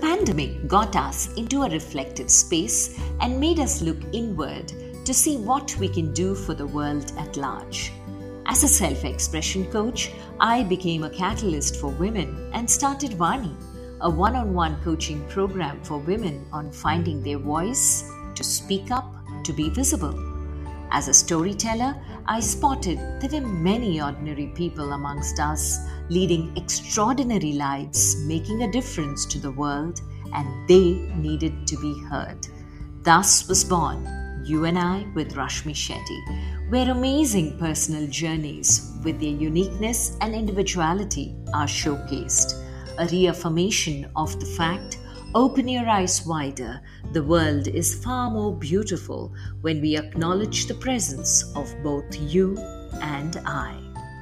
pandemic got us into a reflective space and made us look inward to see what we can do for the world at large. As a self-expression coach, I became a catalyst for women and started Vani, a one-on-one coaching program for women on finding their voice, to speak up, to be visible. As a storyteller, I spotted there were many ordinary people amongst us leading extraordinary lives, making a difference to the world, and they needed to be heard. Thus was born You and I with Rashmi Shetty, where amazing personal journeys with their uniqueness and individuality are showcased, a reaffirmation of the fact: open your eyes wider. The world is far more beautiful when we acknowledge the presence of both you and I.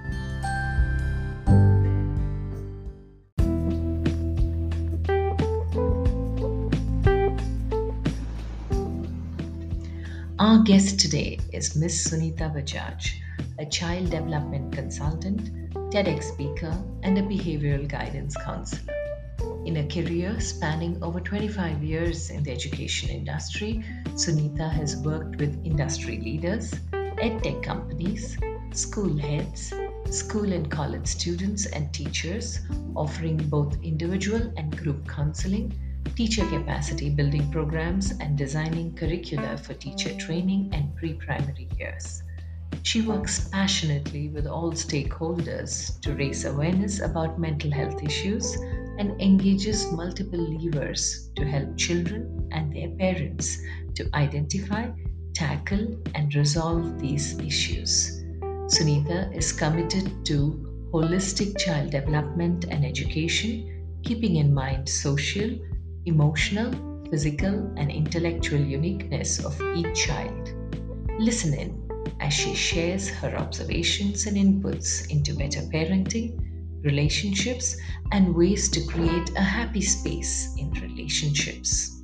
Our guest today is Miss Sunita Bajaj, a child development consultant, TEDx speaker, and a behavioral guidance counselor. In a career spanning over 25 years in the education industry, Sunita has worked with industry leaders, edtech companies, school heads, school and college students and teachers, offering both individual and group counseling, teacher capacity building programs, and designing curricula for teacher training and pre-primary years. She works passionately with all stakeholders to raise awareness about mental health issues and engages multiple levers to help children and their parents to identify, tackle, and resolve these issues. Sunita is committed to holistic child development and education, keeping in mind social, emotional, physical, and intellectual uniqueness of each child. Listen in as she shares her observations and inputs into better parenting, relationships, and ways to create a happy space in relationships.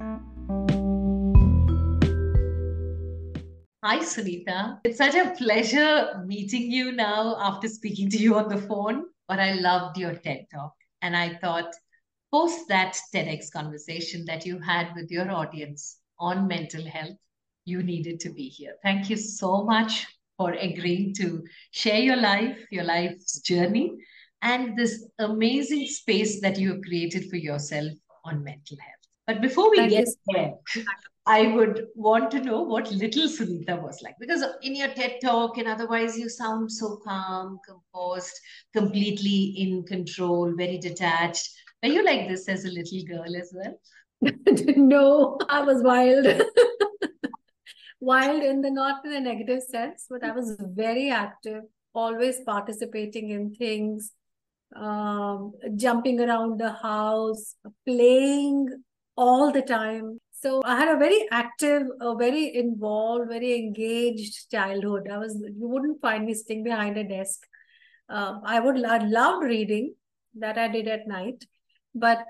Hi, Sunita. It's such a pleasure meeting you now after speaking to you on the phone. But I loved your TED Talk. And I thought, post that TEDx conversation that you had with your audience on mental health, you needed to be here. Thank you so much for agreeing to share your life's journey, and this amazing space that you have created for yourself on mental health. But before we get there, I would want to know what little Sunita was like, because in your TED Talk and otherwise you sound so calm, composed, completely in control, very detached. Were you like this as a little girl as well? No, I was wild. Wild in the not in a negative sense, but I was very active, always participating in things, jumping around the house, playing all the time. So I had a very active, very involved, very engaged childhood. You wouldn't find me sitting behind a desk. I loved reading. That I did at night, but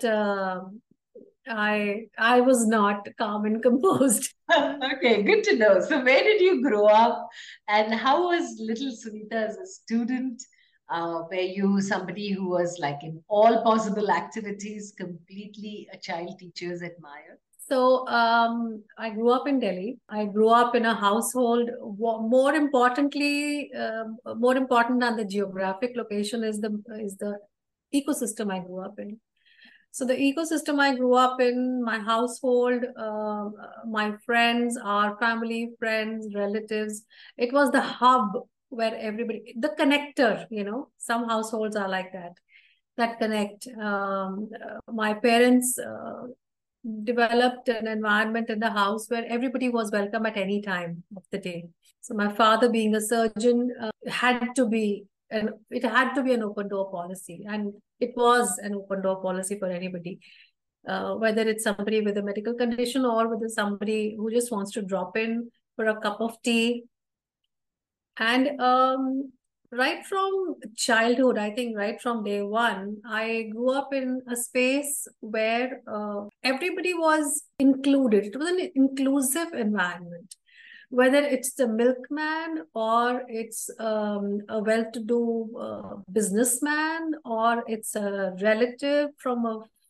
I was not calm and composed. Okay, good to know. So where did you grow up, and how was little Sunita as a student? Were you somebody who was like in all possible activities, completely a child teachers admire? So I grew up in Delhi. I grew up in a household. More importantly, more important than the geographic location is the ecosystem I grew up in. So the ecosystem I grew up in, my household, my friends, our family, friends, relatives, it was the hub where everybody, the connector, some households are like that connect. My parents developed an environment in the house where everybody was welcome at any time of the day. So my father, being a surgeon, it had to be an open door policy, and it was an open door policy for anybody, whether it's somebody with a medical condition or whether somebody who just wants to drop in for a cup of tea. And right from childhood, I think right from day one, I grew up in a space where everybody was included. It was an inclusive environment. Whether it's the milkman or it's a well-to-do businessman or it's a relative from a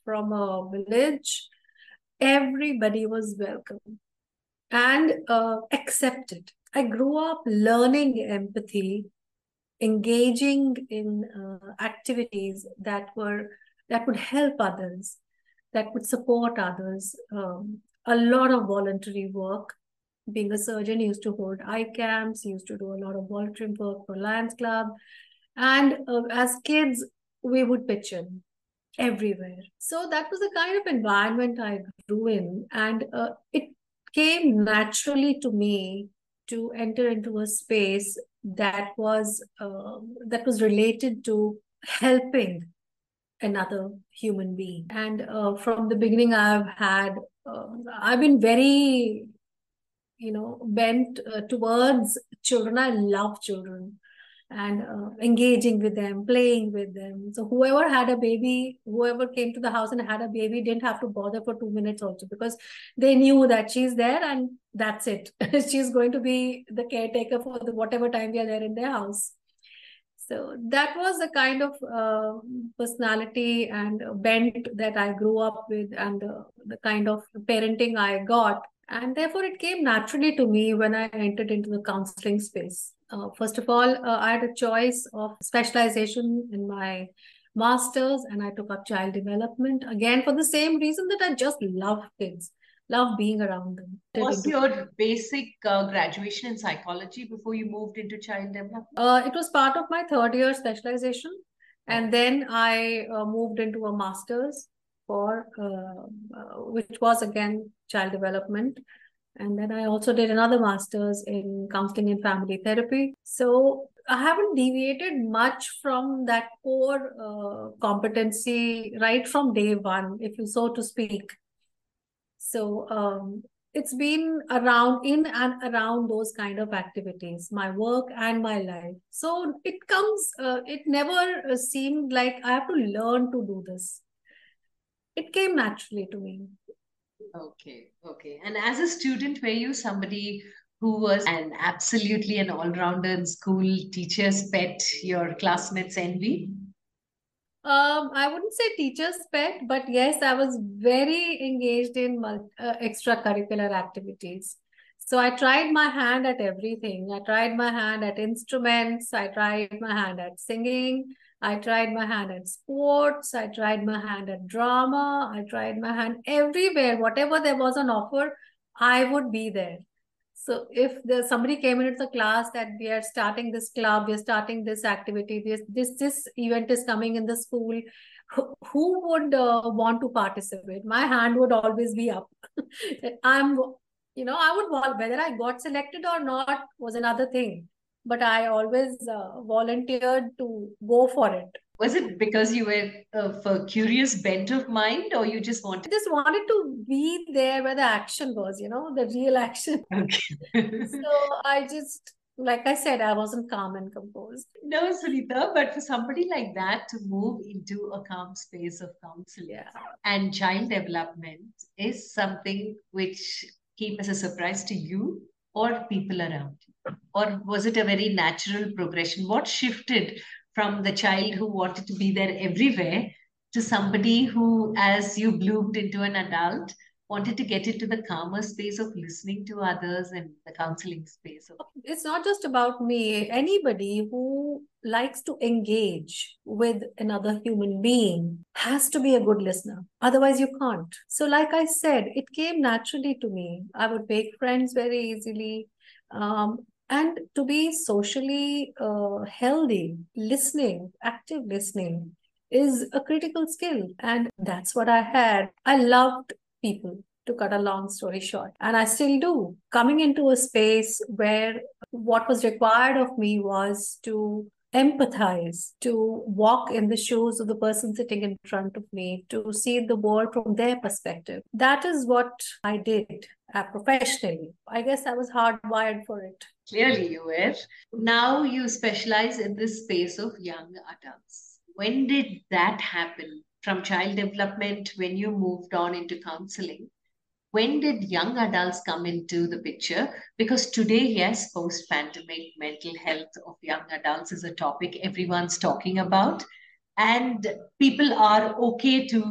from a village, everybody was welcome and accepted. I grew up learning empathy, engaging in activities that would help others, that would support others. A lot of voluntary work. Being a surgeon, used to hold eye camps, used to do a lot of volunteering work for Lions Club, and as kids, we would pitch in everywhere. So that was the kind of environment I grew in, and it came naturally to me to enter into a space that was related to helping another human being. And from the beginning, I've been very, bent towards children. I love children and engaging with them, playing with them. So whoever had a baby, whoever came to the house and had a baby didn't have to bother for 2 minutes also, because they knew that she's there and that's it. She's going to be the caretaker for whatever time we are there in their house. So that was the kind of personality and bent that I grew up with, and the kind of parenting I got. And therefore, it came naturally to me when I entered into the counseling space. First of all, I had a choice of specialization in my master's, and I took up child development again for the same reason, that I just love kids, love being around them. Was your basic graduation in psychology before you moved into child development? It was part of my third year specialization. And then I moved into a master's which was again child development. And then I also did another master's in counseling and family therapy. So I haven't deviated much from that core competency right from day one, if you so to speak. So it's been in and around those kind of activities, my work and my life. So it never seemed like I have to learn to do this. It came naturally to me. Okay. And as a student, were you somebody who was absolutely an all-rounder in school, teacher's pet, your classmates envy? I wouldn't say teacher's pet, but yes, I was very engaged in extracurricular activities. So I tried my hand at everything. I tried my hand at instruments. I tried my hand at singing. I tried my hand at sports. I tried my hand at drama. I tried my hand everywhere. Whatever there was on offer, I would be there. So if somebody came into the class that we are starting this club, we are starting this activity, this event is coming in the school, who would want to participate? My hand would always be up. I would, whether I got selected or not was another thing, but I always volunteered to go for it. Was it because you were of a curious bent of mind, or you just wanted? I just wanted to be there where the action was, the real action. Okay. So I just, like I said, I wasn't calm and composed. No, Sunita, but for somebody like that to move into a calm space of counseling and child development is something which came as a surprise to you or people around you? Or was it a very natural progression? What shifted from the child who wanted to be there everywhere to somebody who, as you bloomed into an adult, wanted to get into the calmer space of listening to others and the counseling space? It's not just about me. Anybody who likes to engage with another human being has to be a good listener. Otherwise, you can't. So, like I said, it came naturally to me. I would make friends very easily. And to be socially healthy, active listening is a critical skill. And that's what I had. I loved people, to cut a long story short. And I still do. Coming into a space where what was required of me was to empathize, to walk in the shoes of the person sitting in front of me, to see the world from their perspective. That is what I did professionally. I guess I was hardwired for it. Clearly, you were. Now you specialize in this space of young adults. When did that happen? From child development, when you moved on into counseling, when did young adults come into the picture? Because today, yes, post-pandemic mental health of young adults is a topic everyone's talking about. And people are okay to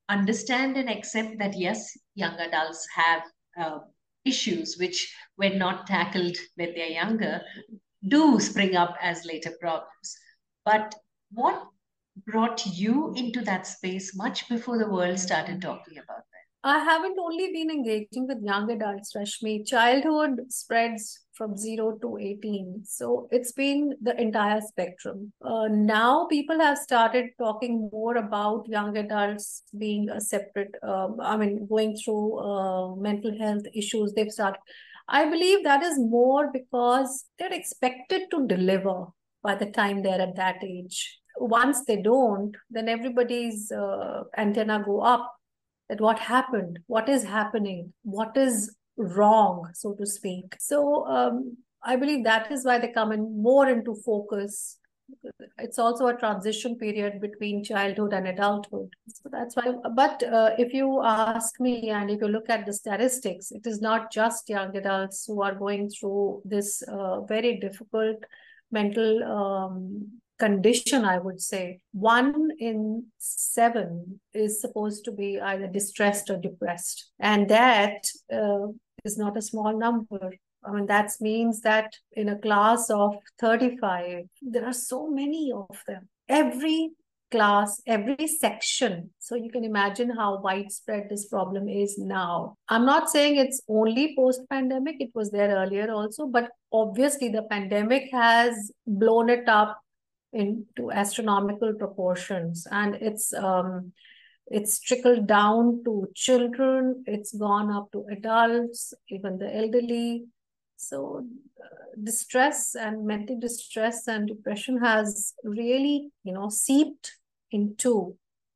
understand and accept that yes, young adults have issues which, when not tackled when they're younger, do spring up as later problems. But what brought you into that space much before the world started talking about that? I haven't only been engaging with young adults, Rashmi. Childhood spreads from 0 to 18. So it's been the entire spectrum. Now people have started talking more about young adults being a separate, going through mental health issues. They've started. I believe that is more because they're expected to deliver by the time they're at that age. Once they don't, then everybody's antenna go up that what happened, what is happening, what is wrong, so to speak. So I believe that is why they come in more into focus. It's also a transition period between childhood and adulthood. So that's why. But if you ask me, and if you look at the statistics, it is not just young adults who are going through this very difficult mental condition, I would say. 1 in 7 is supposed to be either distressed or depressed. And that is not a small number. I mean, that means that in a class of 35, there are so many of them. Every class, every section. So you can imagine how widespread this problem is now. I'm not saying it's only post-pandemic, it was there earlier also, but obviously the pandemic has blown it up into astronomical proportions, and it's trickled down to children, it's gone up to adults, even the elderly. So distress and mental distress and depression has really, seeped into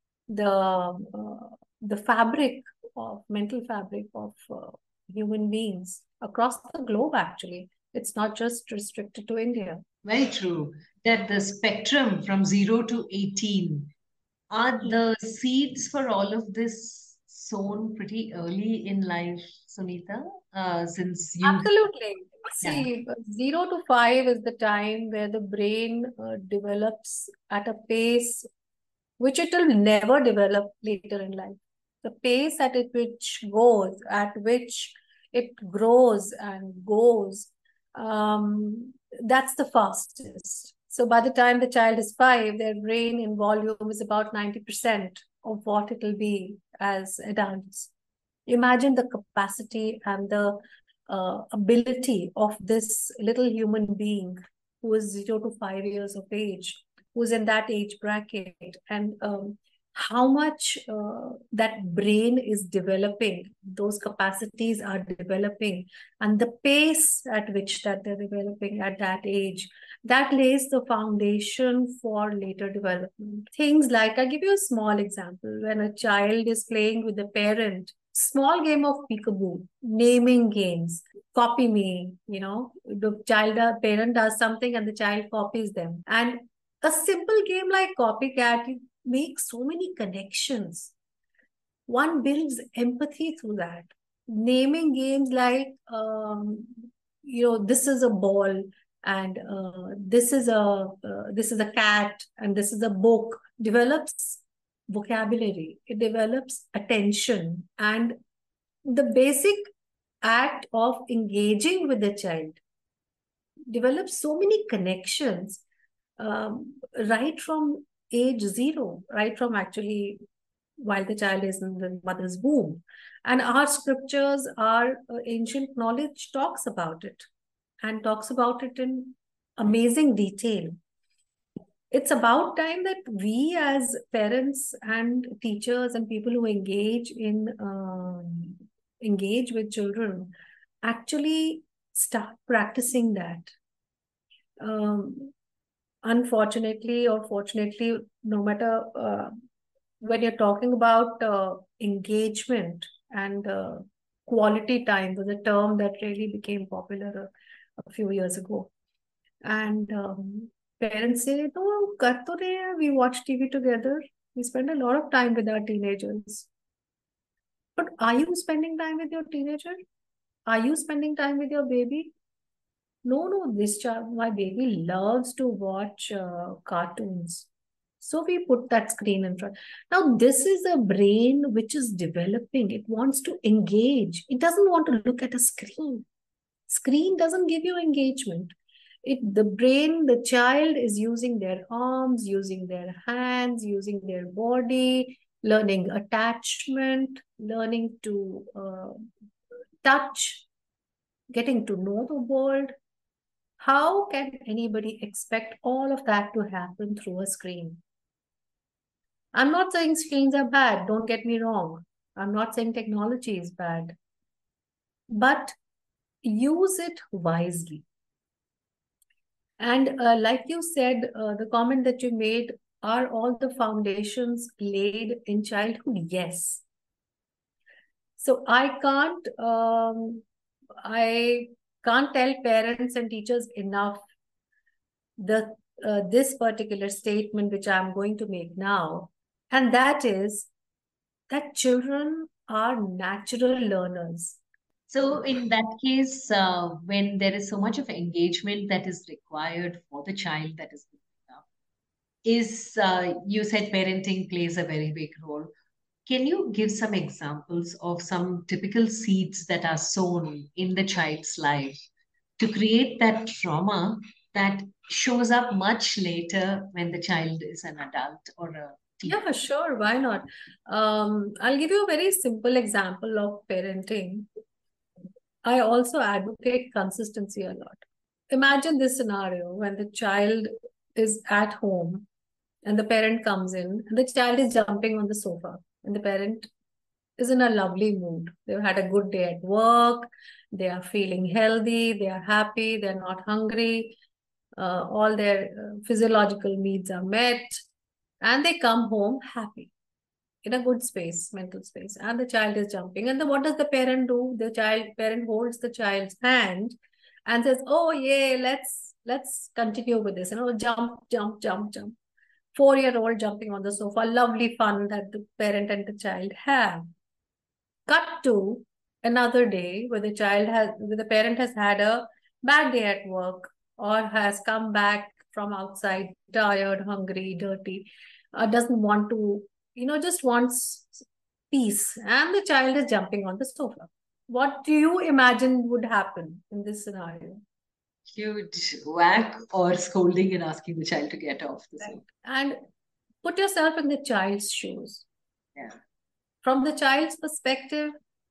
the fabric of mental fabric of human beings across the globe. Actually, it's not just restricted to India. Very true. That the spectrum from 0 to 18, are the seeds for all of this sown pretty early in life, Sunita? Since you, Absolutely. yeah, See, 0 to 5 is the time where the brain develops at a pace which it will never develop later in life. The pace at which it grows and goes, that's the fastest. So by the time the child is 5, their brain in volume is about 90% of what it will be as adults. Imagine the capacity and the ability of this little human being who is 0 to 5 years of age, who's in that age bracket, and how much that brain is developing, those capacities are developing, and the pace at which that they're developing at that age, that lays the foundation for later development. Things like, I'll give you a small example. When a child is playing with a parent, small game of peekaboo, naming games, copy me, parent does something and the child copies them. And a simple game like copycat, you make so many connections. One builds empathy through that. Naming games like, this is a ball, and this is a cat, and this is a book, develops vocabulary, it develops attention, and the basic act of engaging with the child develops so many connections right from age 0, right from actually while the child is in the mother's womb. And our scriptures, our ancient knowledge talks about it, and talks about it in amazing detail. It's about time that we as parents and teachers and people who engage with children actually start practicing that. Unfortunately or fortunately, no matter when you're talking about engagement and quality time, was a term that really became popular a few years ago. And parents say, no, kar to rahe hai. We watch TV together. We spend a lot of time with our teenagers. But are you spending time with your teenager? Are you spending time with your baby? No, this child, my baby loves to watch cartoons. So we put that screen in front. Now, this is a brain which is developing. It wants to engage. It doesn't want to look at a screen. Screen doesn't give you engagement. The brain, the child is using their arms, using their hands, using their body, learning attachment, learning to touch, getting to know the world. How can anybody expect all of that to happen through a screen? I'm not saying screens are bad, don't get me wrong. I'm not saying technology is bad, but use it wisely. And like you said, the comment that you made, are all the foundations laid in childhood? Yes. So I can't tell parents and teachers enough this particular statement which I'm going to make now, and that is that children are natural learners. So, in that case, when there is so much of engagement that is required for the child that is growing up, you said parenting plays a very big role. Can you give some examples of some typical seeds that are sown in the child's life to create that trauma that shows up much later when the child is an adult or a teen? Yeah, sure. Why not? I'll give you a very simple example of parenting. I also advocate consistency a lot. Imagine this scenario when the child is at home and the parent comes in and the child is jumping on the sofa and the parent is in a lovely mood. They've had a good day at work, they are feeling healthy, they are happy, they're not hungry, all their physiological needs are met, and they come home happy in a good space, mental space, and the child is jumping. And what does the parent do? The parent holds the child's hand and says, "Oh yeah, let's continue with this. Jump, jump, jump, jump." 4-year-old jumping on the sofa, lovely fun that the parent and the child have. Cut to another day where where the parent has had a bad day at work or has come back from outside tired, hungry, dirty, doesn't want to, just wants peace, and the child is jumping on the sofa. What do you imagine would happen in this scenario? Huge whack or scolding and asking the child to get off the sofa. And put yourself in the child's shoes. Yeah. From the child's perspective,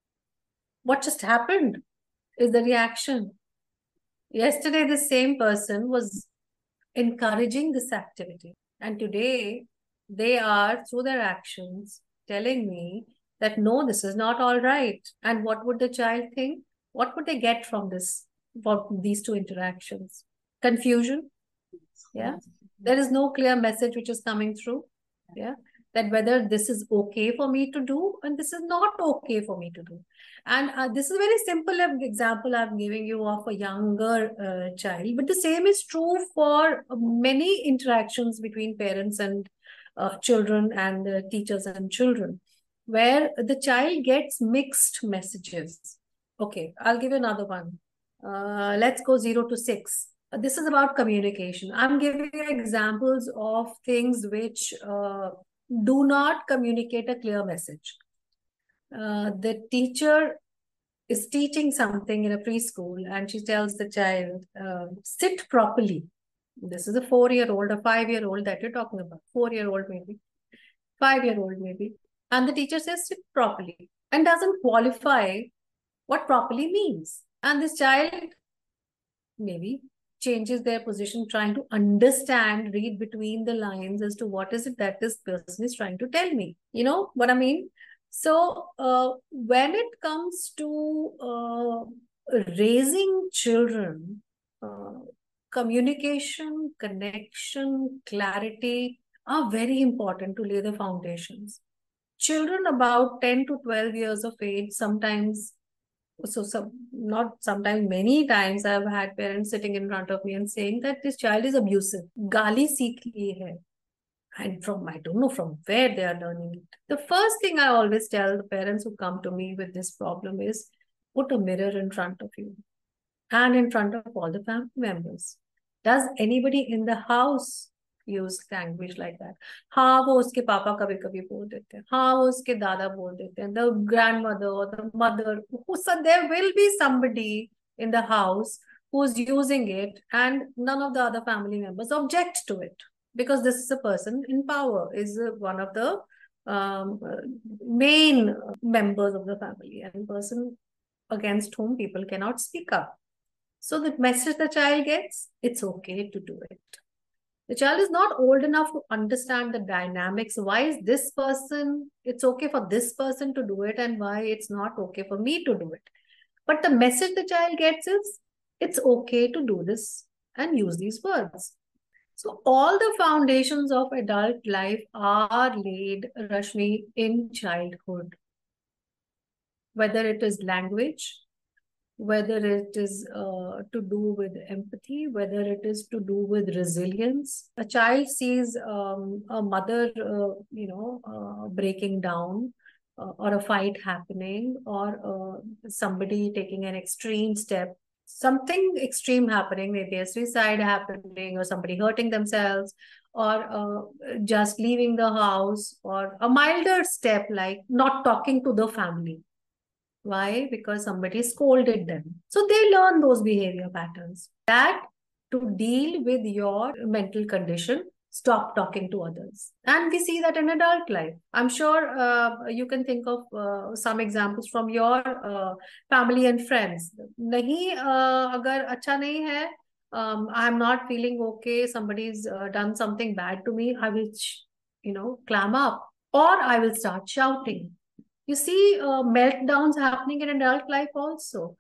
what just happened is the reaction. Yesterday, the same person was encouraging this activity. And today, they are, through their actions, telling me that no, this is not all right. And what would the child think? What would they get from these two interactions? Confusion. Yeah. There is no clear message which is coming through. Yeah. That whether this is okay for me to do and this is not okay for me to do. And this is a very simple example I'm giving you of a younger child, but the same is true for many interactions between parents and children and teachers and children, where the child gets mixed messages. Okay, I'll give you another one. Let's go 0 to 6. This is about communication. I'm giving you examples of things which do not communicate a clear message. The teacher is teaching something in a preschool and she tells the child, sit properly. This is a 4-year-old, a 5-year-old that you're talking about. 4-year-old maybe, 5-year-old maybe. And the teacher says, sit properly, and doesn't qualify what properly means. And this child maybe changes their position, trying to understand, read between the lines as to what is it that this person is trying to tell me. You know what I mean? So when it comes to raising children, communication, connection, clarity are very important to lay the foundations. Children about 10 to 12 years of age sometimes, not sometimes, many times I've had parents sitting in front of me and saying that this child is abusive. Gali seekh liye hai. And I don't know from where they are learning it. The first thing I always tell the parents who come to me with this problem is put a mirror in front of you and in front of all the family members. Does anybody in the house use language like that. हाँ वो उसके पापा कभी कभी बोल देते हैं, हाँ वो उसके दादा बोल देते हैं, the grandmother or the mother, so there will be somebody in the house who's using it, and none of the other family members object to it, because this is a person in power, is one of the um, main members of the family, and person against whom people cannot speak up. So the message the child gets, it's okay to do it. The child is not old enough to understand the dynamics. Why is this person, it's okay for this person to do it, and why it's not okay for me to do it. But the message the child gets is, it's okay to do this and use these words. So all the foundations of adult life are laid, Rashmi, in childhood. Whether it is language, whether it is to do with empathy, whether it is to do with resilience. A child sees a mother, breaking down, or a fight happening, or somebody taking an extreme step, something extreme happening, maybe a suicide happening, or somebody hurting themselves, or just leaving the house, or a milder step like not talking to the family. Why? Because somebody scolded them. So they learn those behavior patterns. That, to deal with your mental condition, stop talking to others. And we see that in adult life. I'm sure you can think of some examples from your family and friends. नहीं अगर अच्छा नहीं है, I'm not feeling okay, somebody's done something bad to me, I will, clam up, or I will start shouting. You see meltdowns happening in adult life also.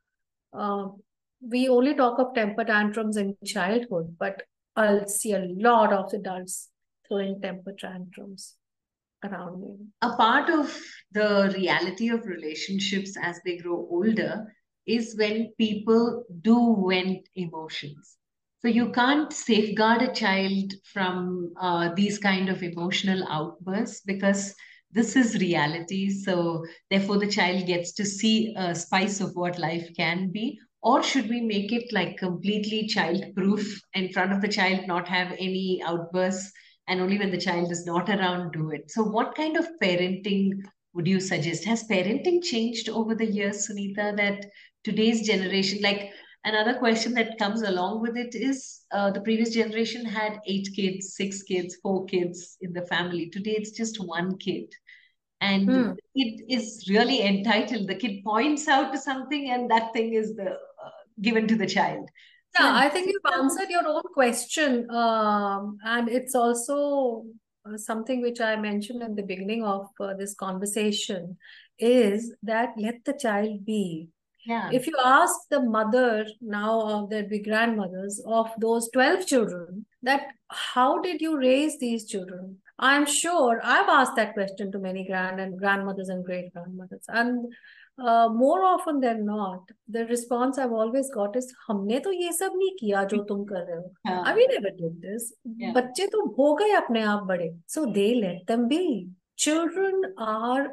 We only talk of temper tantrums in childhood, but I'll see a lot of adults throwing temper tantrums around me. A part of the reality of relationships as they grow older is when people do vent emotions. So you can't safeguard a child from these kind of emotional outbursts, because this is reality. So therefore, the child gets to see a spice of what life can be. Or should we make it like completely child proof, in front of the child, not have any outbursts, and only when the child is not around do it? So what kind of parenting would you suggest? Has parenting changed over the years, Sunita, that today's generation, like, another question that comes along with it is, the previous generation had 8 kids, 6 kids, 4 kids in the family. Today it's just one kid, and the kid is really entitled. The kid points out to something, and that thing is the given to the child. So Yeah, I think you've answered your own question. And it's also something which I mentioned at the beginning of this conversation, is that let the child be. yeah, If you ask the mother now, of there'd be grandmothers of those 12 children, that how did you raise these children? I'm sure I've asked that question to many grandmothers and great grandmothers. And more often than not, the response I've always got is, हमने तो ये सब नहीं किया जो तुम कर रहे हो. हाँ, We never did this. yeah. बच्चे तो हो गए अपने आप बड़े. So they let them be. Children are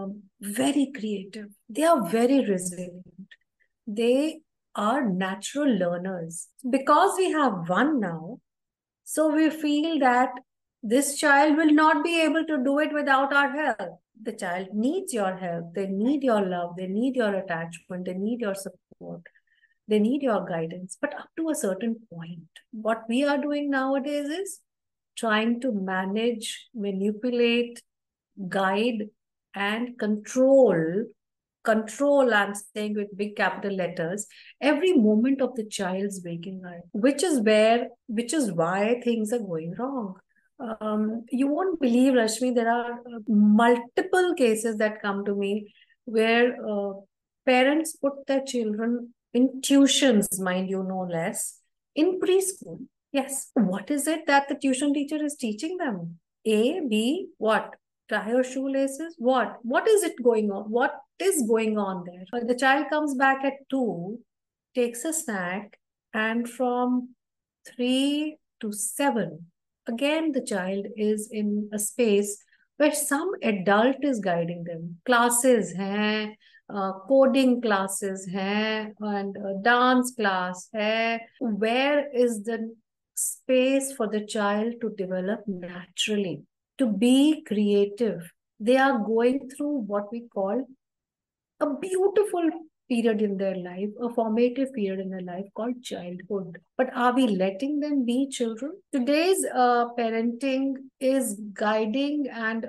very creative. They are very resilient. They are natural learners. Because we have one now, so we feel that this child will not be able to do it without our help. The child needs your help. They need your love. They need your attachment. They need your support. They need your guidance. But up to a certain point, what we are doing nowadays is trying to manage, manipulate, guide, and control, I'm saying with big capital letters, every moment of the child's waking life, which is why things are going wrong. You won't believe, Rashmi, there are multiple cases that come to me where parents put their children in tuitions, mind you, no less, in preschool. Yes. What is it that the tuition teacher is teaching them? A, B, what? Tie your shoelaces? What? What is it going on? What is going on there? The child comes back at 2, takes a snack, and from 3 to 7, again, the child is in a space where some adult is guiding them. Classes hai, coding classes hai, and dance class hai. Where is the space for the child to develop naturally, to be creative. They are going through what we call a beautiful period in their life, a formative period in their life called childhood. But are we letting them be children? Today's parenting is guiding and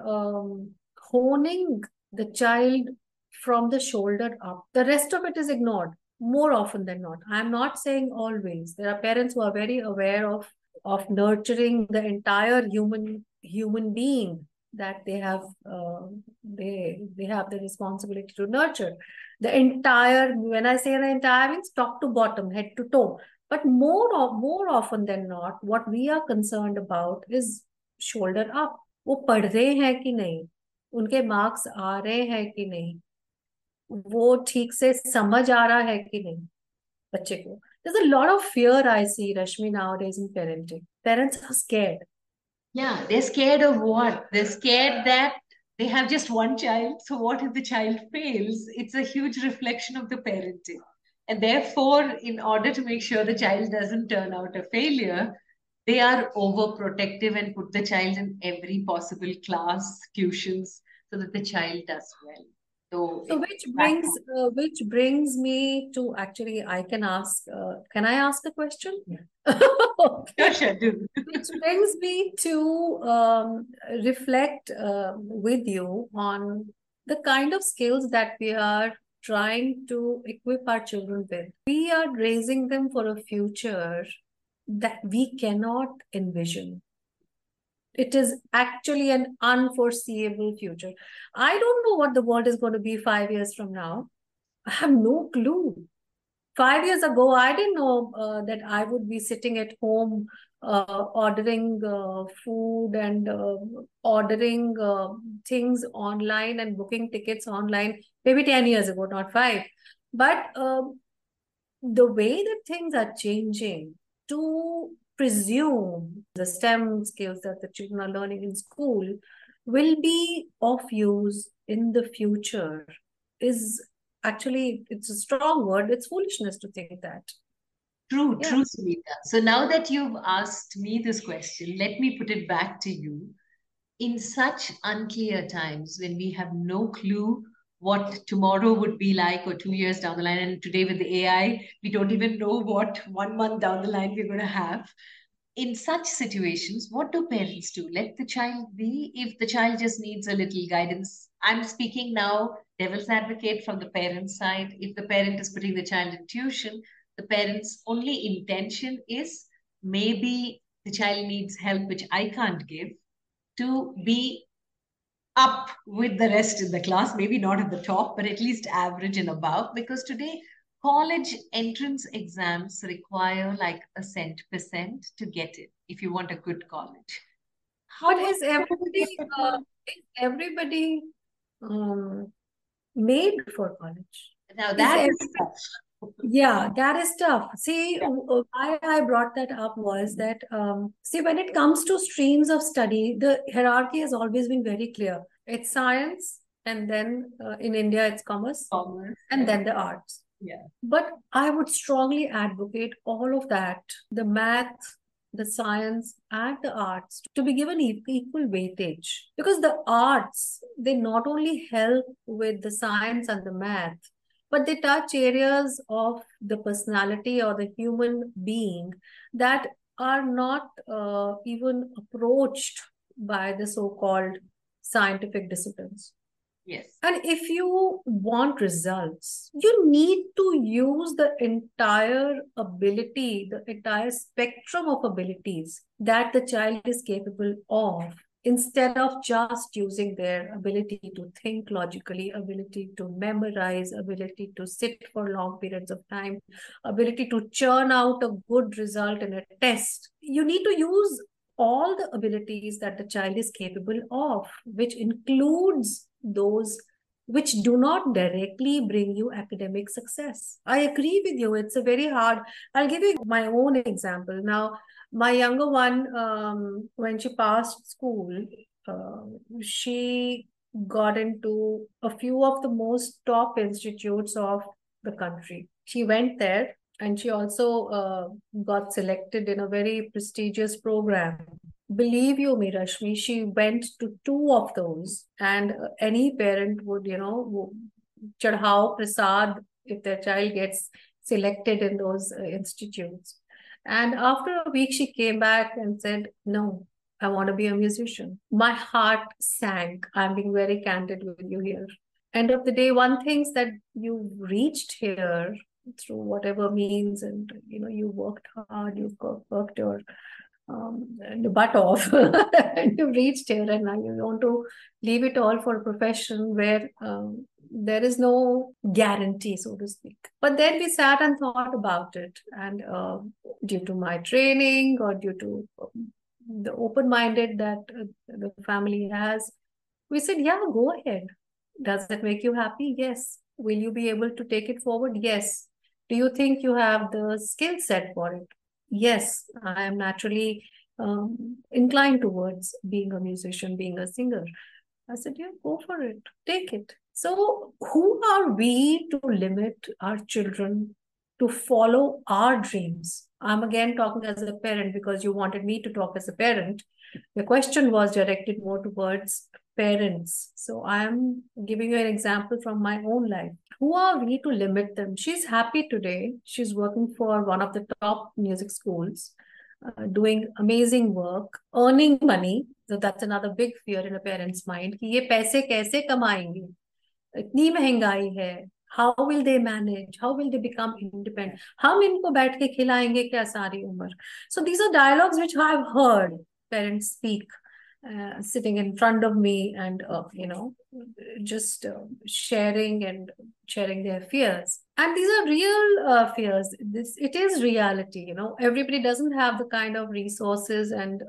honing the child from the shoulder up. The rest of it is ignored more often than not. I'm not saying always. There are parents who are very aware of nurturing the entire human being that they have they have the responsibility to nurture the entire. When I say the entire, means top to bottom, head to toe. But more often than not, what we are concerned about is shoulder up. वो पढ़ रहे हैं कि नहीं, उनके marks आ रहे हैं कि नहीं, वो ठीक से समझ आ रहा है कि नहीं बच्चे को. There's a lot of fear I see, Rashmi, nowadays in parenting. Parents are scared. Yeah, they're scared of what? They're scared that they have just one child. So, what if the child fails? It's a huge reflection of the parenting. And therefore, in order to make sure the child doesn't turn out a failure, they are overprotective and put the child in every possible class, tuitions, so that the child does well. So which brings me to, actually I can ask, can I ask a question? Yeah. Okay. Sure, do. Which brings me to reflect with you on the kind of skills that we are trying to equip our children with. We are raising them for a future that we cannot envision. It is actually an unforeseeable future. I don't know what the world is going to be 5 years from now. I have no clue. 5 years ago, I didn't know that I would be sitting at home ordering food and ordering things online and booking tickets online. Maybe 10 years ago, not 5. But the way that things are changing, to presume the STEM skills that the children are learning in school will be of use in the future is actually, it's a strong word. It's foolishness to think that. True, Yeah. true, Sunita. So now that you've asked me this question, let me put it back to you. In such unclear times when we have no clue what tomorrow would be like or 2 years down the line, and today with the AI, we don't even know what 1 month down the line we're going to have. In such situations, what do parents do? Let the child be. If the child just needs a little guidance, I'm speaking now, devil's advocate from the parent side. If the parent is putting the child in tuition, the parent's only intention is maybe the child needs help, which I can't give, to be up with the rest in the class, maybe not at the top, but at least average and above. Because today, college entrance exams require like a cent% to get in if you want a good college. But is everybody made for college? Now that is tough. Yeah, that is tough. See, why I brought that up was that, see, when it comes to streams of study, the hierarchy has always been very clear. It's science, and then in India, it's commerce, and then the arts. Yeah. But I would strongly advocate all of that, the math, the science, and the arts, to be given equal weightage. Because the arts, they not only help with the science and the math, but they touch areas of the personality or the human being that are not even approached by the so-called scientific disciplines. Yes. And if you want results, you need to use the entire ability, the entire spectrum of abilities that the child is capable of, instead of just using their ability to think logically, ability to memorize, ability to sit for long periods of time, ability to churn out a good result in a test. You need to use all the abilities that the child is capable of, which includes those which do not directly bring you academic success. I agree with you. It's a very hard. I'll give you my own example. Now, my younger one, when she passed school, she got into a few of the most top institutes of the country. She went there And she also got selected in a very prestigious program. Believe you me, Rashmi, she went to two of those, and any parent would, chadhao prasad if their child gets selected in those institutes. And after a week, she came back and said, "No, I want to be a musician." My heart sank. I'm being very candid with you here. End of the day, one thinks that you reached here through whatever means, and you worked hard, you've worked your butt off, and you reached here, and now you want to leave it all for a profession where there is no guarantee, so to speak. But then we sat and thought about it, and due to my training or due to the open-minded that the family has, we said, yeah, go ahead. Does it make you happy? Yes. Will you be able to take it forward? Yes. Do you think you have the skill set for it? Yes. I am naturally inclined towards being a musician, being a singer. I said, yeah, go for it. Take it. So, who are we to limit our children to follow our dreams? I'm again talking as a parent because you wanted me to talk as a parent. The question was directed more towards parents. So I'm giving you an example from my own life. Who are we to limit them? She's happy today. She's working for one of the top music schools, doing amazing work, earning money. So that's another big fear in a parent's mind. कि ये पैसे कैसे कमाएंगे? इतनी महंगाई है. How will they manage? How will they become independent? हम इनको बैठ के खिलाएंगे क्या सारी उम्र? So these are dialogues which I've heard parents speak, sitting in front of me, and just sharing their fears. And these are real fears. It is reality. Everybody doesn't have the kind of resources and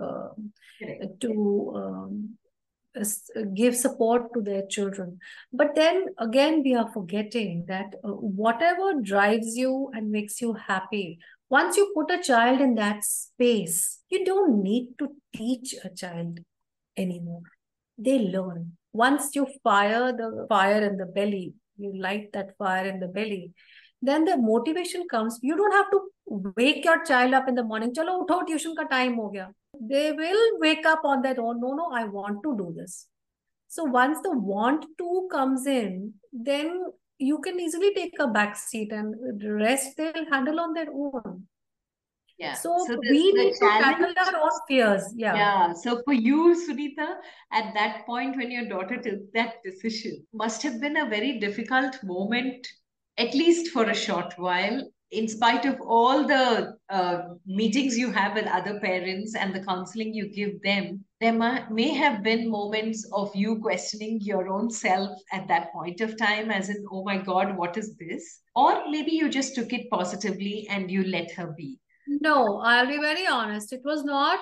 to give support to their children. But then again, we are forgetting that whatever drives you and makes you happy, once you put a child in that space, you don't need to teach a child anymore. They learn. Once you fire the fire in the belly, you light that fire in the belly, then the motivation comes. You don't have to wake your child up in the morning. Chalo, utho, tuition ka time ho gaya. They will wake up on their own. No, I want to do this. So once the want to comes in, then you can easily take a back seat, and the rest they'll handle on their own. Yeah. So we need to tackle our own fears. Yeah. Yeah. So for you, Sunita, at that point when your daughter took that decision, must have been a very difficult moment, at least for a short while, in spite of all the meetings you have with other parents and the counseling you give them. There may have been moments of you questioning your own self at that point of time, as in, oh my God, what is this? Or maybe you just took it positively and you let her be. No, I'll be very honest. It was not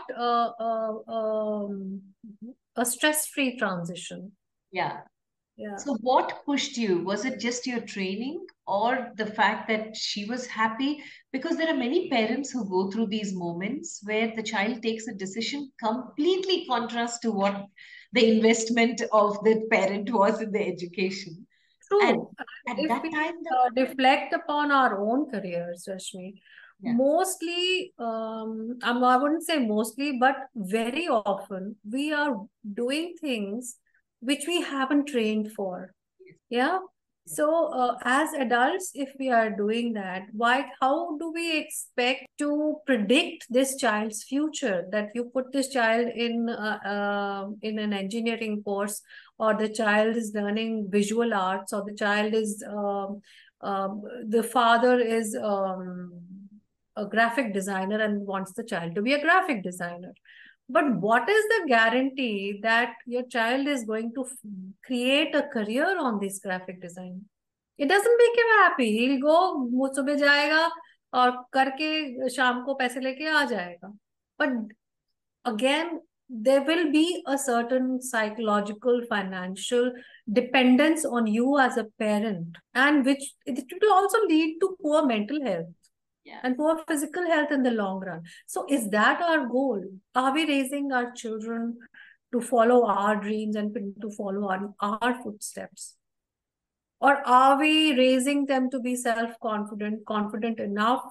a stress-free transition. Yeah. Yeah. So what pushed you? Was it just your training or the fact that she was happy? Because there are many parents who go through these moments where the child takes a decision completely contrast to what the investment of the parent was in the education. True. And at If that we time, reflect upon our own careers, Rashmi, yeah. mostly, I wouldn't say mostly, but very often we are doing things which we haven't trained for. Yeah. So as adults, if we are doing that, how do we expect to predict this child's future? That you put this child in an engineering course, or the child is learning visual arts, or the child is the father is a graphic designer and wants the child to be a graphic designer. But what is the guarantee that your child is going to create a career on this graphic design? It doesn't make him happy. He'll go, वो सुबह जाएगा और करके शाम को पैसे लेके आ जाएगा. But again, there will be a certain psychological, financial dependence on you as a parent, and which it will also lead to poor mental health. Yeah. And poor physical health in the long run. So is that our goal? Are we raising our children to follow our dreams and to follow our footsteps? Or are we raising them to be self-confident, confident enough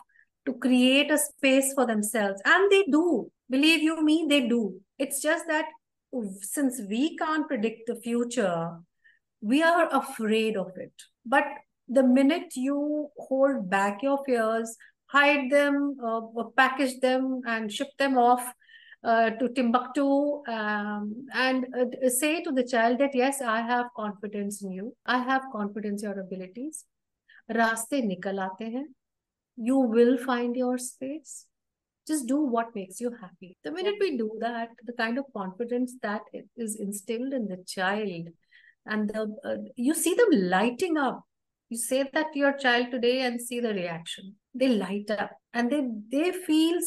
to create a space for themselves. And they do. Believe you me, they do. It's just that since we can't predict the future, we are afraid of it. But the minute you hold back your fears, hide them, or package them, and ship them off to Timbuktu, and say to the child that, yes, I have confidence in you. I have confidence in your abilities. रास्ते निकल आते हैं. You will find your space. Just do what makes you happy. The minute we do that, the kind of confidence that is instilled in the child, and you see them lighting up. You say that to your child today and see the reaction. They light up, and they feel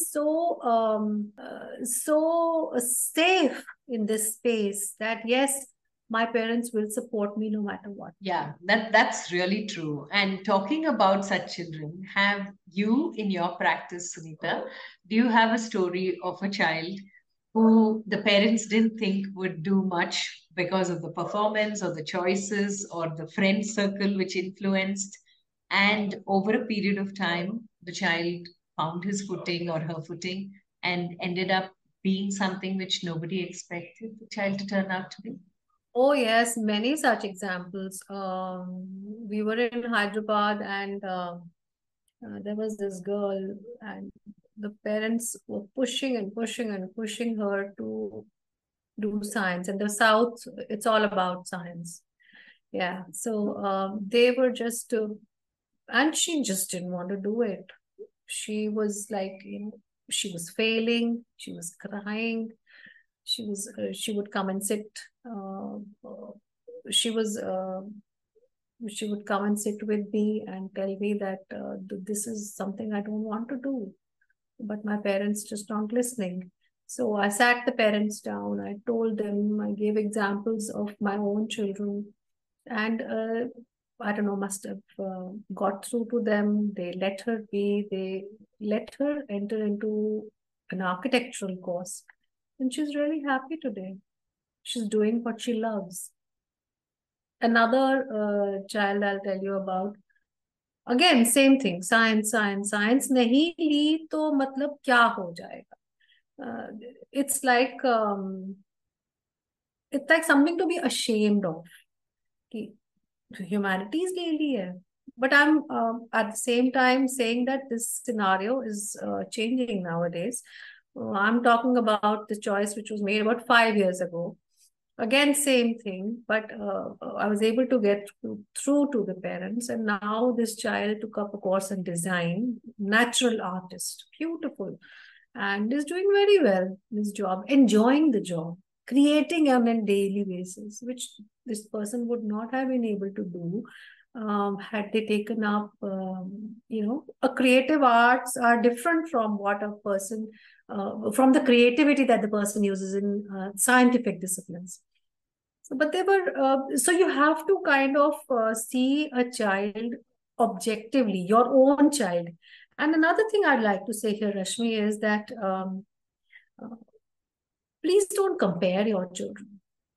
so safe in this space that, yes, my parents will support me no matter what. Yeah, that's really true. And talking about such children, have you in your practice, Sunita, do you have a story of a child who the parents didn't think would do much because of the performance or the choices or the friend circle which influenced, and over a period of time, the child found his footing or her footing and ended up being something which nobody expected the child to turn out to be? Oh, yes, many such examples. We were in Hyderabad, and there was this girl, and the parents were pushing and pushing and pushing her to do science. In the South, it's all about science. Yeah. So they were just, and she just didn't want to do it. She was like, she was failing, she was crying, she would come and sit. She was she would come and sit with me and tell me that this is something I don't want to do, but my parents just aren't listening. So I sat the parents down. I told them. I gave examples of my own children, and I don't know, must have got through to them. They let her be. They let her enter into an architectural course, and she's really happy today. She's doing what she loves. Another child I'll tell you about. Again, same thing. Science, science, science. नहीं ली तो मतलब क्या हो जाएगा? It's like something to be ashamed of. कि humanities ले ली है. But I'm at the same time saying that this scenario is changing nowadays. I'm talking about the choice which was made about 5 years ago. Again, same thing, but I was able to get through to the parents, and now this child took up a course in design, natural artist, beautiful, and is doing very well in his job, enjoying the job, creating on a daily basis, which this person would not have been able to do had they taken up, a creative arts are different from what a person, from the creativity that the person uses in scientific disciplines. But they were, so you have to kind of see a child objectively, your own child. And another thing I'd like to say here, Rashmi, is that please don't compare your children.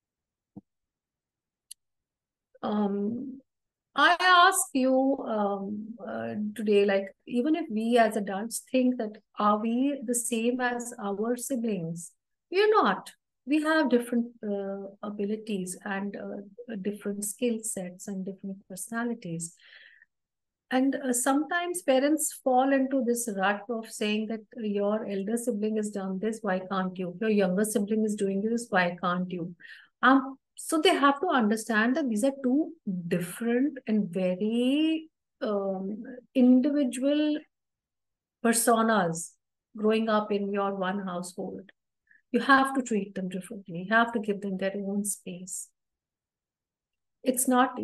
I ask you today, like, even if we as adults think that are we the same as our siblings? We are not. We have different abilities and different skill sets and different personalities. And sometimes parents fall into this rut of saying that your elder sibling has done this, why can't you? Your younger sibling is doing this, why can't you? So they have to understand that these are two different and very individual personas growing up in your one household. You have to treat them differently. You have to give them their own space. It's not,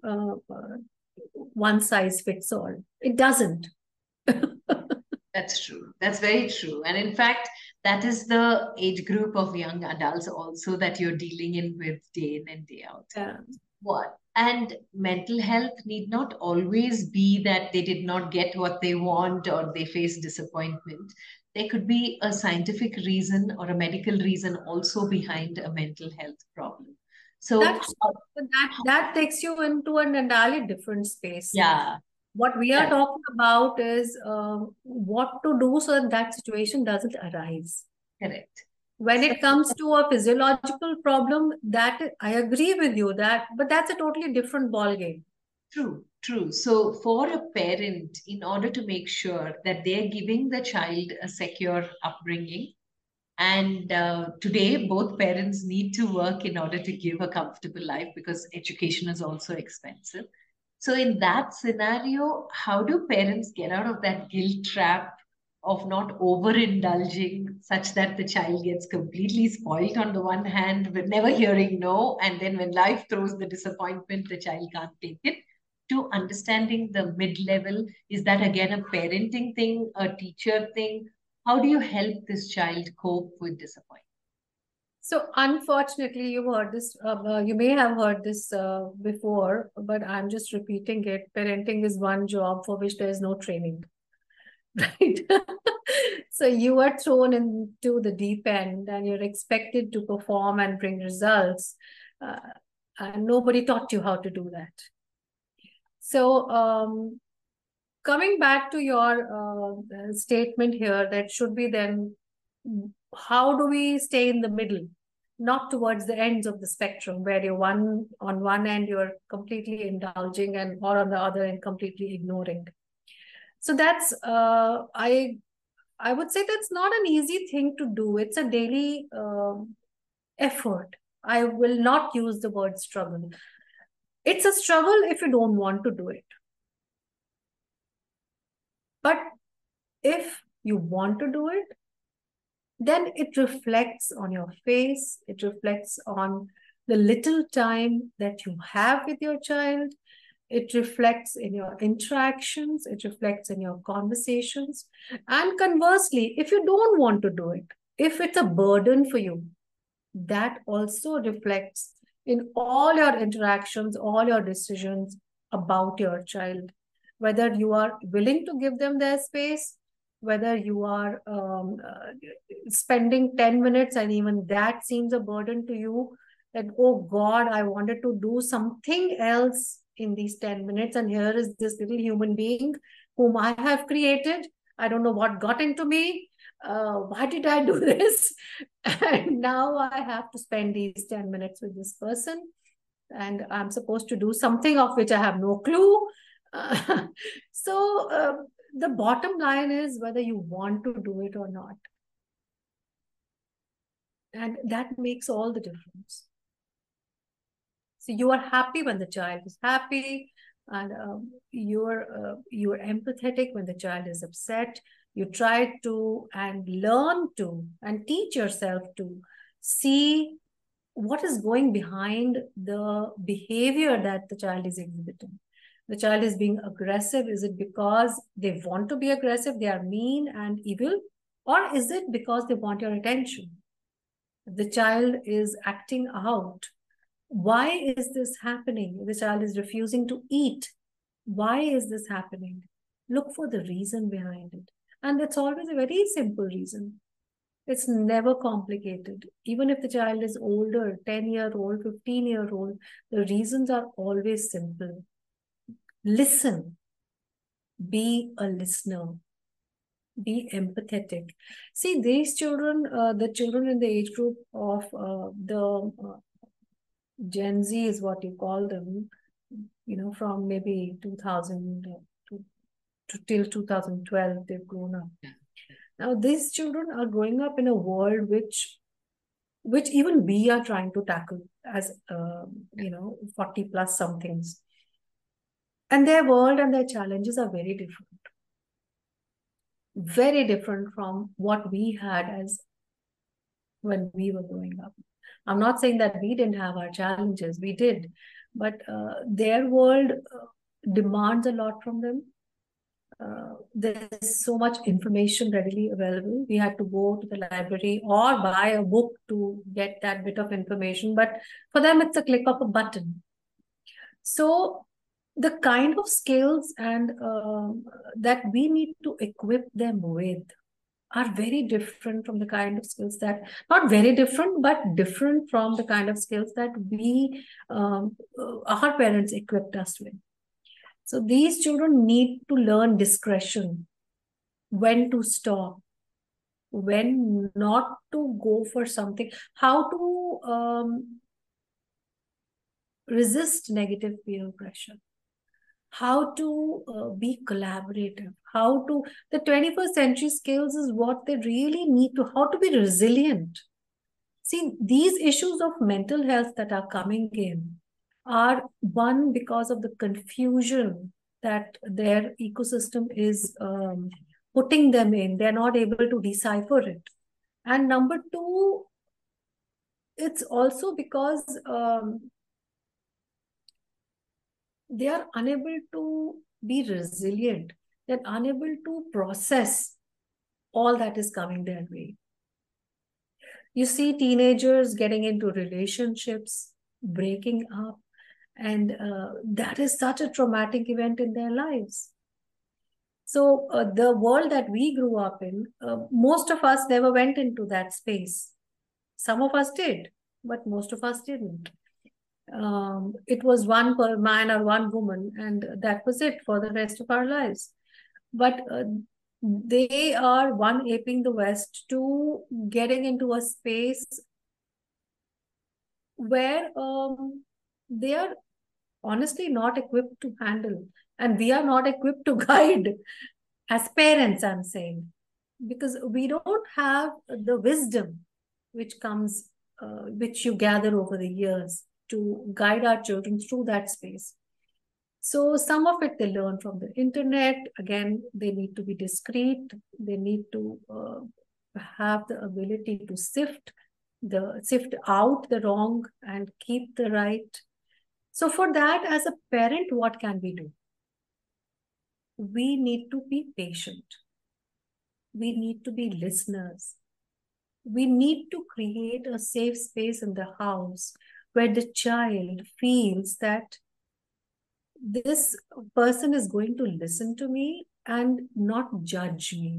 one size fits all. It doesn't. That's true. That's very true. And in fact, that is the age group of young adults also that you're dealing in with day in and day out. Yeah. What? And mental health need not always be that they did not get what they want or they face disappointment. There could be a scientific reason or a medical reason also behind a mental health problem. So that takes you into an entirely different space. yeah. What we are talking about is what to do so that that situation doesn't arise. Correct. When it comes to a physiological problem, that I agree with you that, but that's a totally different ball game. True, true. So for a parent, in order to make sure that they're giving the child a secure upbringing, and today both parents need to work in order to give a comfortable life because education is also expensive. So in that scenario, how do parents get out of that guilt trap of not overindulging such that the child gets completely spoiled on the one hand with never hearing no, and then when life throws the disappointment, the child can't take it, to understanding the mid-level? Is that again a parenting thing, a teacher thing? How do you help this child cope with disappointment? So unfortunately, you may have heard this before, but I'm just repeating it. Parenting is one job for which there is no training, right? So you are thrown into the deep end and you're expected to perform and bring results. Uh, and nobody taught you how to do that. So coming back to your statement here, that should be then, how do we stay in the middle, not towards the ends of the spectrum where you're on one end you're completely indulging and or on the other end completely ignoring. So that's I would say that's not an easy thing to do. It's a daily effort. I will not use the word struggle. It's a struggle if you don't want to do it. But if you want to do it, then it reflects on your face. It reflects on the little time that you have with your child. It reflects in your interactions. It reflects in your conversations. And conversely, if you don't want to do it, if it's a burden for you, that also reflects in all your interactions, all your decisions about your child, whether you are willing to give them their space, whether you are spending 10 minutes and even that seems a burden to you, that, oh God, I wanted to do something else in these 10 minutes. And here is this little human being whom I have created. I don't know what got into me. Why did I do this? And now I have to spend these 10 minutes with this person. And I'm supposed to do something of which I have no clue. So the bottom line is whether you want to do it or not. And that makes all the difference. So you are happy when the child is happy, and you're empathetic when the child is upset. You try to and learn to and teach yourself to see what is going behind the behavior that the child is exhibiting. The child is being aggressive. Is it because they want to be aggressive, they are mean and evil? Or is it because they want your attention? The child is acting out. Why is this happening? The child is refusing to eat. Why is this happening? Look for the reason behind it. And it's always a very simple reason. It's never complicated. Even if the child is older, 10-year-old, 15-year-old, the reasons are always simple. Listen. Be a listener. Be empathetic. See, these children, the children in the age group of the Gen Z is what you call them, from maybe 2000 to till 2012, they've grown up. Now, these children are growing up in a world which even we are trying to tackle as 40 plus somethings. And their world and their challenges are very different from what we had as when we were growing up. I'm not saying that we didn't have our challenges, we did, but their world demands a lot from them. There's so much information readily available. We had to go to the library or buy a book to get that bit of information, but for them, it's a click of a button. So the kind of skills and that we need to equip them with are very different from the kind of skills that, not very different, but different from the kind of skills that our parents equipped us with. So these children need to learn discretion, when to stop, when not to go for something, how to resist negative peer pressure, how to be collaborative, how to, the 21st century skills is what they really need to, how to be resilient. See, these issues of mental health that are coming in are one because of the confusion that their ecosystem is putting them in. They're not able to decipher it. And number two, it's also because they are unable to be resilient. They're unable to process all that is coming their way. You see teenagers getting into relationships, breaking up, and that is such a traumatic event in their lives. So the world that we grew up in, most of us never went into that space. Some of us did, but most of us didn't. It was one per man or one woman, and that was it for the rest of our lives. But they are one aping the West to getting into a space where they are honestly not equipped to handle, and we are not equipped to guide as parents, I'm saying, because we don't have the wisdom which comes, which you gather over the years to guide our children through that space. So some of it they learn from the internet. Again, they need to be discreet. They need to have the ability to sift out the wrong and keep the right. So for that, as a parent, what can we do? We need to be patient. We need to be listeners. We need to create a safe space in the house where the child feels that this person is going to listen to me and not judge me.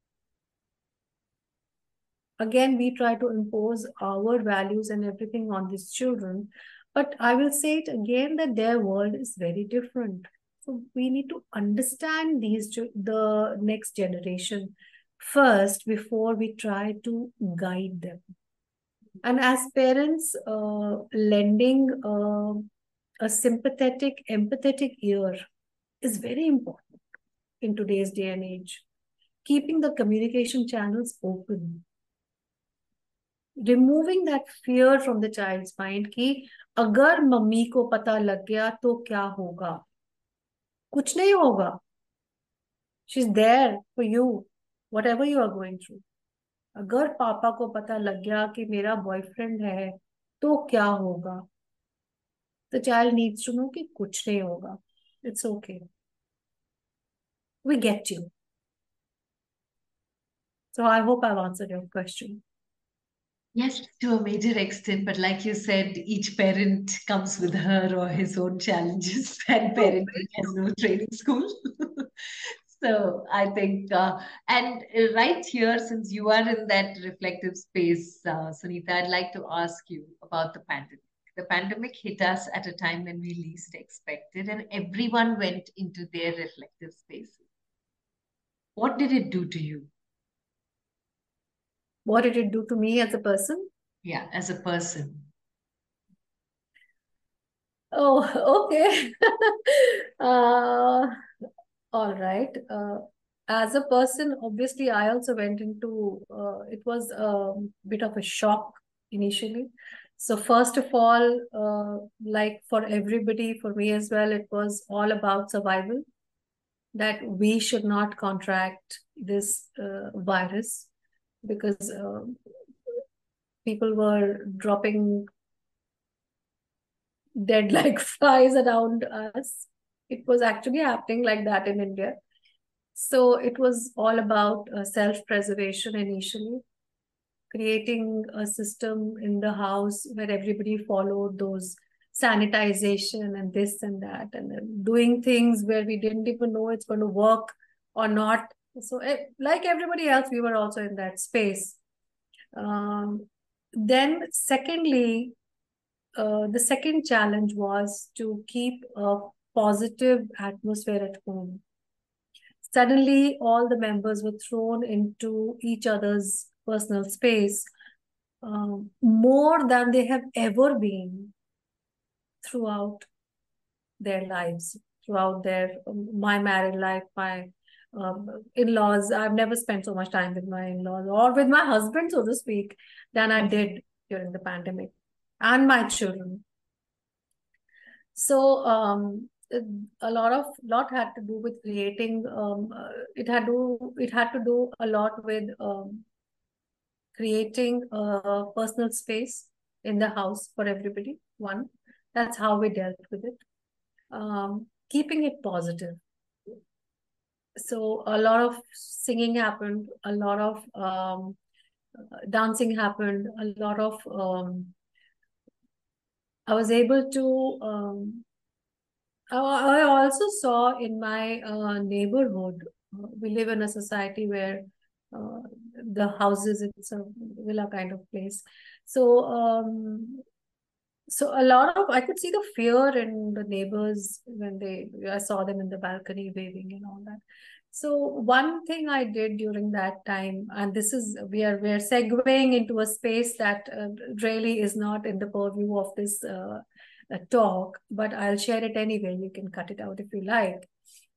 Again, we try to impose our values and everything on these children, but I will say it again that their world is very different. So we need to understand the next generation first before we try to guide them. And as parents, lending a sympathetic, empathetic ear is very important in today's day and age. Keeping the communication channels open. Removing that fear from the child's mind कि अगर mummy को पता लग गया तो क्या होगा? कुछ नहीं होगा. She's there for you, whatever you are going through. अगर पापा को पता लग गया कि मेरा बॉयफ्रेंड है तो क्या होगा? The child needs to know कि कुछ नहीं होगा. It's okay. We get you. So I hope I've answered your question. Yes, to a major extent, but like you said, each parent comes with her or his own challenges, and parenting has no training school. So I think, and right here, since you are in that reflective space, Sunita, I'd like to ask you about the pandemic. The pandemic hit us at a time when we least expected, and everyone went into their reflective spaces. What did it do to you? What did it do to me as a person? Yeah, as a person. Oh, okay. All right. As a person, obviously, I also went into it was a bit of a shock initially. So, first of all, like for everybody, for me as well, it was all about survival, that we should not contract this virus because people were dropping dead like flies around us. It was actually happening like that in India. So it was all about self-preservation initially, creating a system in the house where everybody followed those sanitization and this and that, and then doing things where we didn't even know it's going to work or not. So like everybody else, we were also in that space. Then secondly, the second challenge was to keep a positive atmosphere at home. Suddenly, all the members were thrown into each other's personal space more than they have ever been throughout their lives, throughout their my married life, my in-laws. I've never spent so much time with my in-laws or with my husband, so to speak, than I did during the pandemic, and my children. So a lot had to do with creating. It had to do a lot with creating a personal space in the house for everybody. One, that's how we dealt with it. Keeping it positive. So a lot of singing happened, a lot of dancing happened, a lot of I was able to I also saw in my neighborhood, we live in a society where the houses, it's a villa kind of place. So a lot of, I could see the fear in the neighbors when I saw them in the balcony waving and all that. So one thing I did during that time, and this is, we're segueing into a space that really is not in the purview of this talk, but I'll share it anyway. You can cut it out if you like.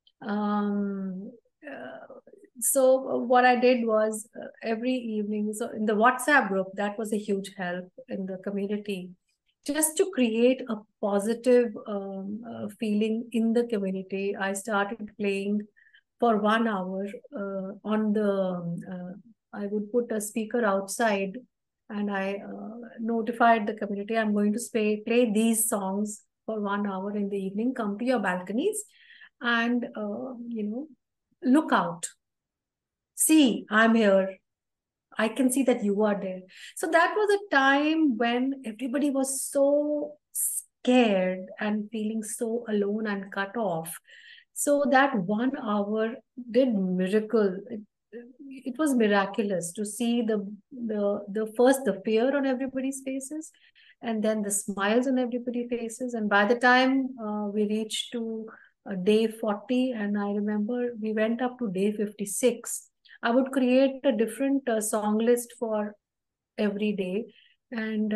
So what I did was every evening, so in the WhatsApp group, that was a huge help in the community, just to create a positive feeling in the community. I started playing for 1 hour on the, I would put a speaker outside and I notified the community, I'm going to play these songs for 1 hour in the evening. Come to your balconies and, look out. See, I'm here. I can see that you are there. So that was a time when everybody was so scared and feeling so alone and cut off. So that 1 hour did miracle. It was miraculous to see the first the fear on everybody's faces, and then the smiles on everybody's faces. And by the time we reached to day 40, and I remember we went up to day 56, I would create a different song list for every day and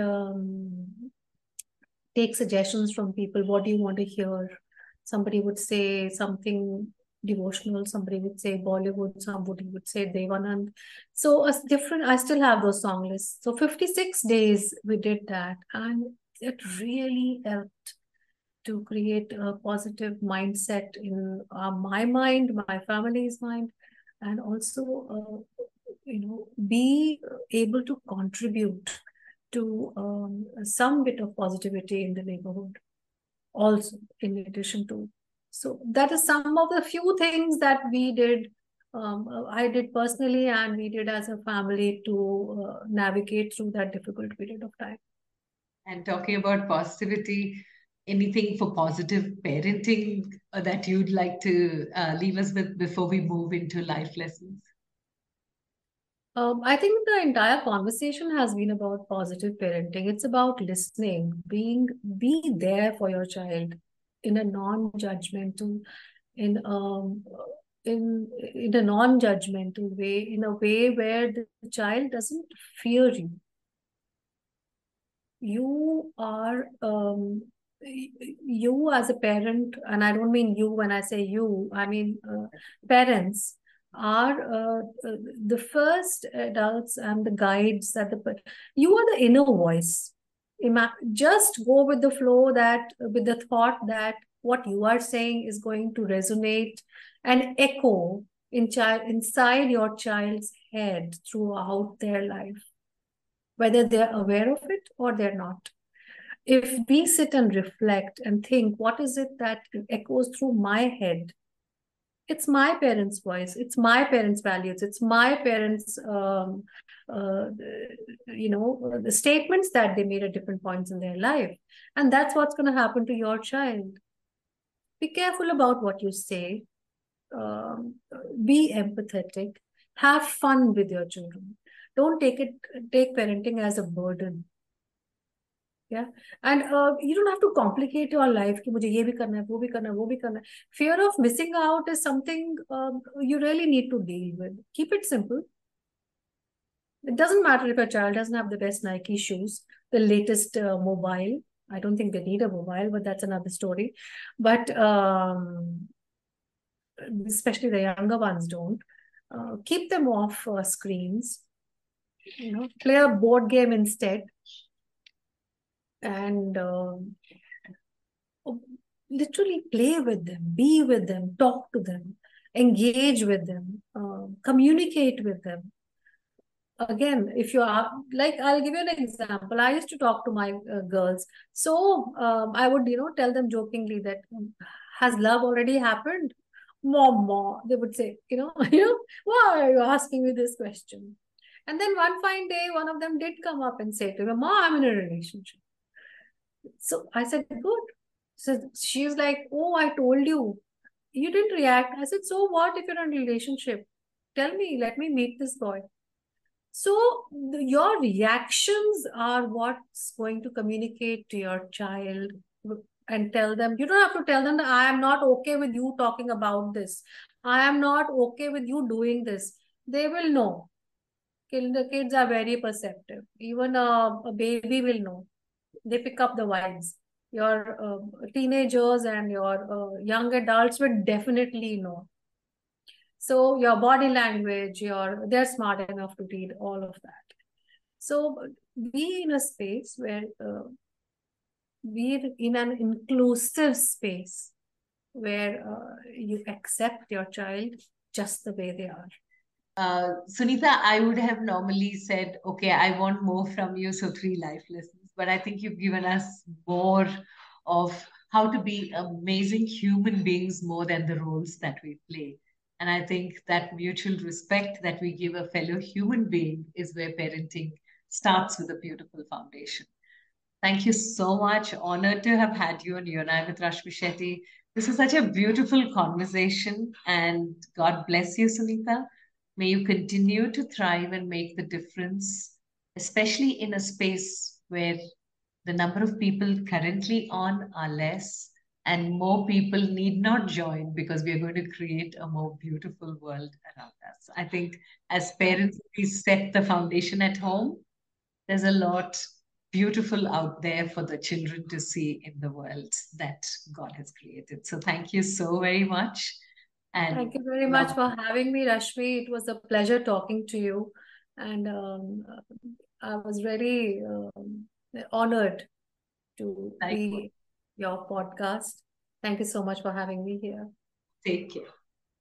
take suggestions from people. What do you want to hear? Somebody would say something devotional, somebody would say Bollywood, somebody would say Devanand. So a different, I still have those song lists. So 56 days we did that, and it really helped to create a positive mindset in my mind, my family's mind, and also be able to contribute to some bit of positivity in the neighborhood also, in addition to. So that is some of the few things that we did, I did personally, and we did as a family to navigate through that difficult period of time. And talking about positivity, anything for positive parenting that you'd like to leave us with before we move into life lessons? I think the entire conversation has been about positive parenting. It's about listening, be there for your child in a non-judgmental, in in a non-judgmental way, in a way where the child doesn't fear you. You are you as a parent, and I don't mean you when I say you, I mean parents are the first adults and the guides that you are the inner voice. Just go with the flow, that with the thought that what you are saying is going to resonate and echo inside your child's head throughout their life, whether they're aware of it or they're not. If we sit and reflect and think, what is it that echoes through my head? It's my parents' voice. It's my parents' values. It's my parents' the statements that they made at different points in their life. And that's what's going to happen to your child. Be careful about what you say. Be empathetic. Have fun with your children. Don't take parenting as a burden. Yeah. And you don't have to complicate your life. कि मुझे ये भी करना है, वो भी करना है, वो भी करना है. Fear of missing out is something you really need to deal with. Keep it simple. It doesn't matter if your child doesn't have the best Nike shoes, the latest mobile. I don't think they need a mobile, but that's another story. But especially the younger ones don't. Keep them off screens. Play a board game instead. And literally play with them, be with them, talk to them, engage with them, communicate with them. Again, if you are like, I'll give you an example. I used to talk to my girls. So I would, tell them jokingly that, has love already happened? Mom, they would say, why are you asking me this question? And then one fine day, one of them did come up and say to me, Mom, I'm in a relationship. So I said, good. So she's like, oh, I told you. You didn't react. I said, so what if you're in a relationship? Tell me, let me meet this boy. So your reactions are what's going to communicate to your child and tell them. You don't have to tell them that I am not okay with you talking about this. I am not okay with you doing this. They will know. The kids are very perceptive. Even a baby will know. They pick up the vibes. Your teenagers and your young adults will definitely know. So your body language, they're smart enough to read all of that. So be in a space where we're in an inclusive space where you accept your child just the way they are. Sunita, I would have normally said, okay, I want more from you, so 3 life lessons. But I think you've given us more of how to be amazing human beings more than the roles that we play. And I think that mutual respect that we give a fellow human being is where parenting starts with a beautiful foundation. Thank you so much. Honored to have had you on You and I with Rashmi Shetty. This is such a beautiful conversation, and God bless you, Sunita. May you continue to thrive and make the difference, especially in a space where the number of people currently on are less and more people need not join, because we are going to create a more beautiful world around us. I think as parents, we set the foundation at home. There's a lot beautiful out there for the children to see in the world that God has created. So thank you so very much. And thank you very much for having me, Rashmi. It was a pleasure talking to you. And I was very honored to be your podcast. Thank you so much for having me here. Take care.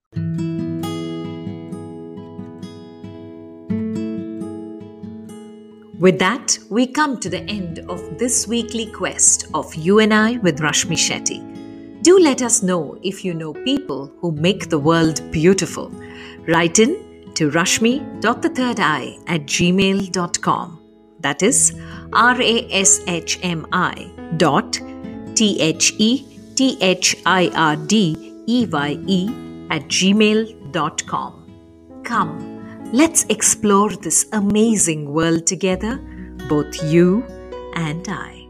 With that, we come to the end of this weekly quest of You and I with Rashmi Shetty. Do let us know if you know people who make the world beautiful. Write in to rashmi.thethirdeye@gmail.com. That is rashmi.thethirdeye@gmail.com. Come, let's explore this amazing world together, both you and I.